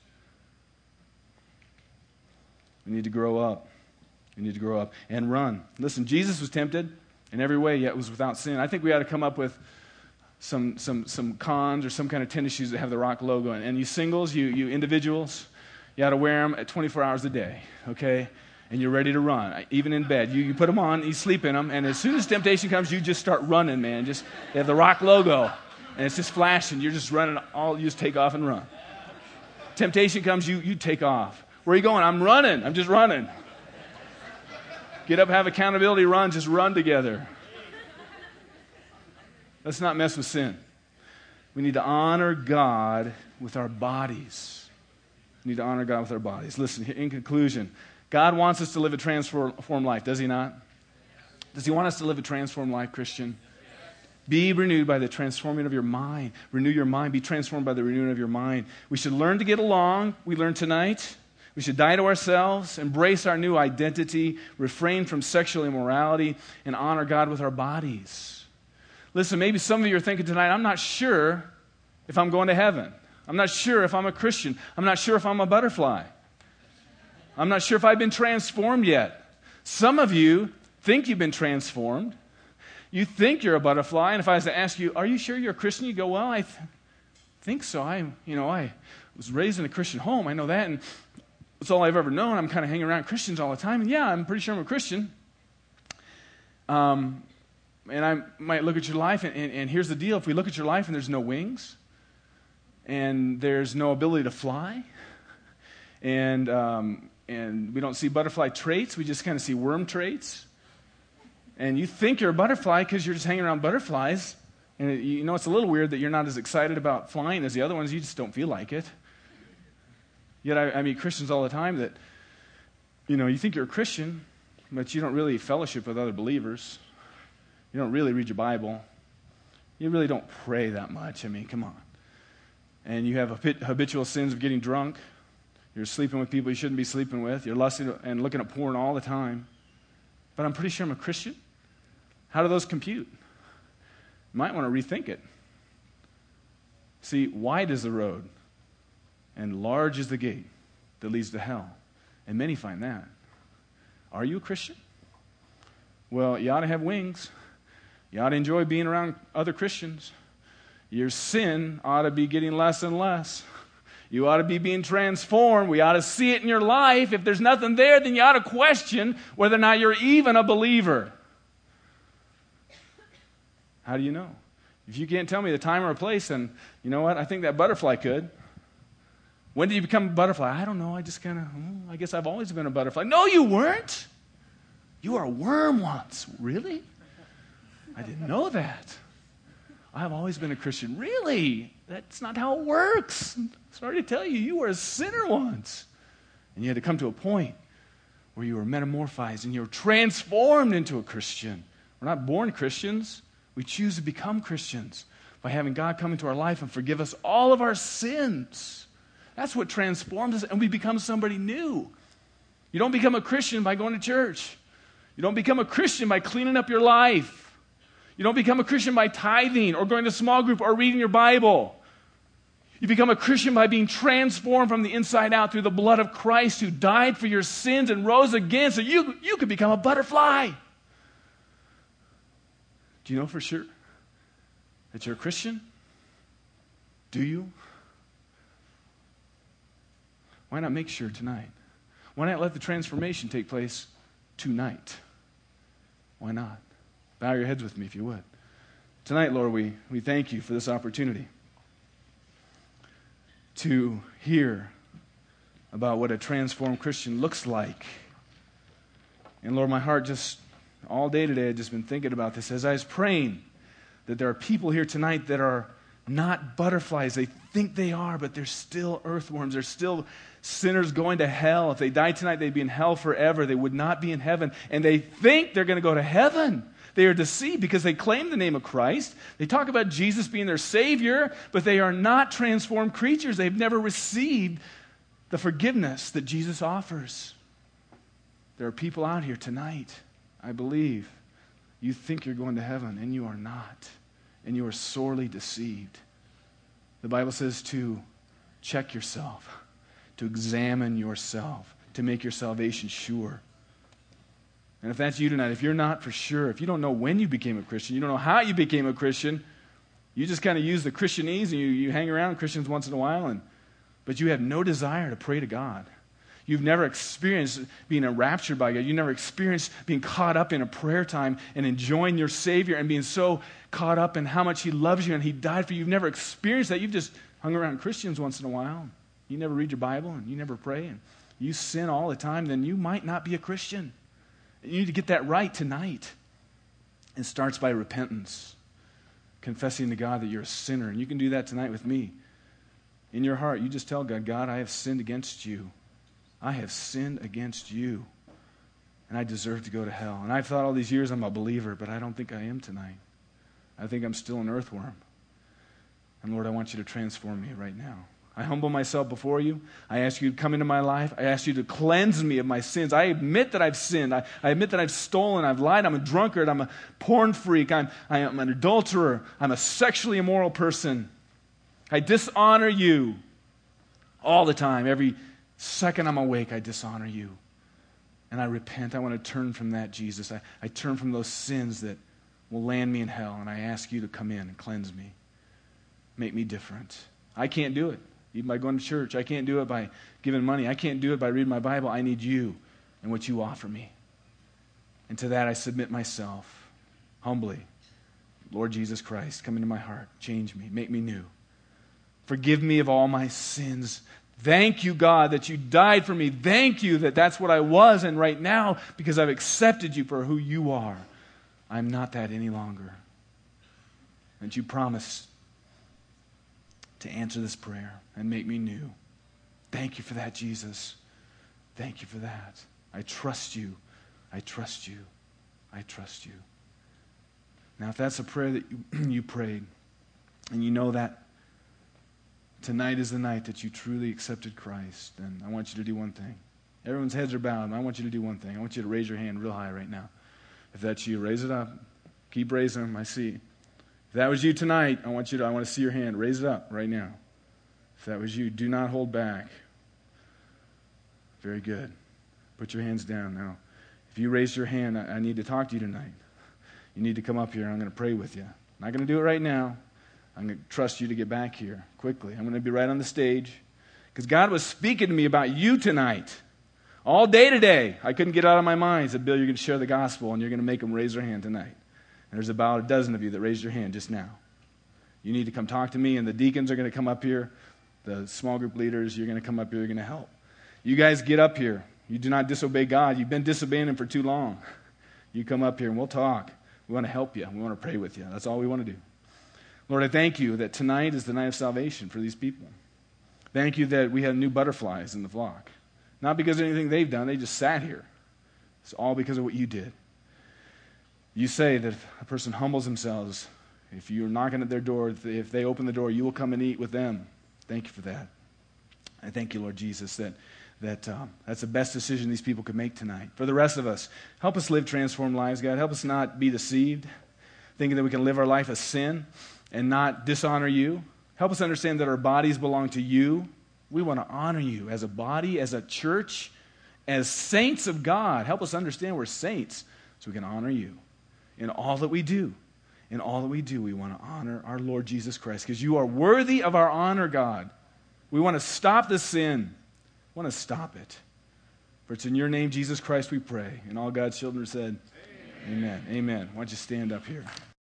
We need to grow up. We need to grow up and run. Listen, Jesus was tempted in every way, yet was without sin. I think we ought to come up with some cons or some kind of tennis shoes that have the Rock logo. And you singles, you individuals, you ought to wear them at 24 hours a day, okay? And you're ready to run, even in bed. You put them on, you sleep in them, and as soon as temptation comes, you just start running, man. They have the Rock logo, and it's just flashing. You're just running, you just take off and run. Temptation comes, you take off. Where are you going? I'm running. I'm just running. Get up, have accountability, run, just run together. Let's not mess with sin. We need to honor God with our bodies. We need to honor God with our bodies. Listen, in conclusion, God wants us to live a transformed life, does He not? Does he want us to live a transformed life, Christian? Be renewed by the transforming of your mind. Renew your mind. Be transformed by the renewing of your mind. We should learn to get along. We learned tonight. We should die to ourselves, embrace our new identity, refrain from sexual immorality, and honor God with our bodies. Listen, maybe some of you are thinking tonight, I'm not sure if I'm going to heaven. I'm not sure if I'm a Christian. I'm not sure if I'm a butterfly. I'm not sure if I've been transformed yet. Some of you think you've been transformed. You think you're a butterfly, and if I was to ask you, are you sure you're a Christian? You go, well, I think so. I was raised in a Christian home. I know that, and it's all I've ever known. I'm kind of hanging around Christians all the time, and yeah, I'm pretty sure I'm a Christian. And I might look at your life, and here's the deal. If we look at your life and there's no wings, and there's no ability to fly, and we don't see butterfly traits, we just kind of see worm traits, and you think you're a butterfly because you're just hanging around butterflies, and it's a little weird that you're not as excited about flying as the other ones. You just don't feel like it. Yet I meet Christians all the time that, you think you're a Christian, but you don't really fellowship with other believers. You don't really read your Bible. You really don't pray that much. I mean, come on. And you have habitual sins of getting drunk. You're sleeping with people you shouldn't be sleeping with. You're lusting and looking at porn all the time. But I'm pretty sure I'm a Christian. How do those compute? You might want to rethink it. See, wide is the road, and large is the gate that leads to hell. And many find that. Are you a Christian? Well, you ought to have wings. You ought to enjoy being around other Christians. Your sin ought to be getting less and less. You ought to be being transformed. We ought to see it in your life. If there's nothing there, then you ought to question whether or not you're even a believer. How do you know? If you can't tell me the time or a place, then you know what? I think that butterfly could. When did you become a butterfly? I don't know. I just I guess I've always been a butterfly. No, you weren't. You were a worm once. Really? I didn't know that. I've always been a Christian. Really? That's not how it works. Sorry to tell you, you were a sinner once. And you had to come to a point where you were metamorphized and you were transformed into a Christian. We're not born Christians. We choose to become Christians by having God come into our life and forgive us all of our sins. That's what transforms us, and we become somebody new. You don't become a Christian by going to church. You don't become a Christian by cleaning up your life. You don't become a Christian by tithing or going to small group or reading your Bible. You become a Christian by being transformed from the inside out through the blood of Christ who died for your sins and rose again so you could become a butterfly. Do you know for sure that you're a Christian? Do you? Why not make sure tonight? Why not let the transformation take place tonight? Why not? Bow your heads with me if you would. Tonight, Lord, we thank you for this opportunity to hear about what a transformed Christian looks like. And Lord, my heart just, all day today, I've just been thinking about this as I was praying that there are people here tonight that are not butterflies. They think they are, but they're still earthworms. They're still sinners going to hell. If they died tonight, they'd be in hell forever. They would not be in heaven. And they think they're going to go to heaven. They are deceived because they claim the name of Christ. They talk about Jesus being their Savior, but they are not transformed creatures. They've never received the forgiveness that Jesus offers. There are people out here tonight, I believe, you think you're going to heaven, and you are not. And you are sorely deceived. The Bible says to check yourself, to examine yourself, to make your salvation sure. And if that's you tonight, if you're not for sure, if you don't know when you became a Christian, you don't know how you became a Christian, you just kind of use the Christianese and you hang around Christians once in a while, but you have no desire to pray to God. You've never experienced being enraptured by God. You've never experienced being caught up in a prayer time and enjoying your Savior and being so caught up in how much He loves you and He died for you. You've never experienced that. You've just hung around Christians once in a while. You never read your Bible and you never pray and you sin all the time, then you might not be a Christian. You need to get that right tonight. It starts by repentance, confessing to God that you're a sinner. And you can do that tonight with me. In your heart, you just tell God, God, I have sinned against you. I have sinned against you. and I deserve to go to hell. And I've thought all these years I'm a believer, but I don't think I am tonight. I think I'm still an earthworm. And Lord, I want you to transform me right now. I humble myself before you. I ask you to come into my life. I ask you to cleanse me of my sins. I admit that I've sinned. I admit that I've stolen. I've lied. I'm a drunkard. I'm a porn freak. I am an adulterer. I'm a sexually immoral person. I dishonor you all the time. Every second I'm awake, I dishonor you. And I repent. I want to turn from that, Jesus. I turn from those sins that will land me in hell. And I ask you to come in and cleanse me. Make me different. I can't do it. Even by going to church. I can't do it by giving money. I can't do it by reading my Bible. I need you and what you offer me. And to that I submit myself humbly. Lord Jesus Christ, come into my heart. Change me. Make me new. Forgive me of all my sins. Thank you, God, that you died for me. Thank you that that's what I was. And right now, because I've accepted you for who you are, I'm not that any longer. And you promise to answer this prayer and make me new. Thank you for that, Jesus. Thank you for that. I trust you. I trust you. I trust you. Now, if that's a prayer that you prayed, and you know that tonight is the night that you truly accepted Christ, then I want you to do one thing. Everyone's heads are bowed, and I want you to do one thing. I want you to raise your hand real high right now. If that's you, raise it up. Keep raising them. I see. If that was you tonight, I want to see your hand. Raise it up right now. If that was you, do not hold back. Very good. Put your hands down now. If you raised your hand, I need to talk to you tonight. You need to come up here. I'm going to pray with you. I'm not going to do it right now. I'm going to trust you to get back here quickly. I'm going to be right on the stage. Because God was speaking to me about you tonight. All day today. I couldn't get out of my mind. He said, Bill, you're going to share the gospel and you're going to make them raise their hand tonight. And there's about a dozen of you that raised your hand just now. You need to come talk to me, and the deacons are going to come up here. The small group leaders, you're going to come up here, you're going to help. You guys get up here. You do not disobey God. You've been disobeying Him for too long. You come up here and we'll talk. We want to help you. We want to pray with you. That's all we want to do. Lord, I thank you that tonight is the night of salvation for these people. Thank you that we have new butterflies in the flock. Not because of anything they've done. They just sat here. It's all because of what you did. You say that if a person humbles themselves, if you're knocking at their door, if they open the door, you will come and eat with them. Thank you for that. I thank you, Lord Jesus, that that's the best decision these people could make tonight. For the rest of us, help us live transformed lives, God. Help us not be deceived, thinking that we can live our life as sin and not dishonor you. Help us understand that our bodies belong to you. We want to honor you as a body, as a church, as saints of God. Help us understand we're saints so we can honor you. In all that we do, we want to honor our Lord Jesus Christ because you are worthy of our honor, God. We want to stop the sin. We want to stop it. For it's in your name, Jesus Christ, we pray. And all God's children said, Amen. Amen. Why don't you stand up here?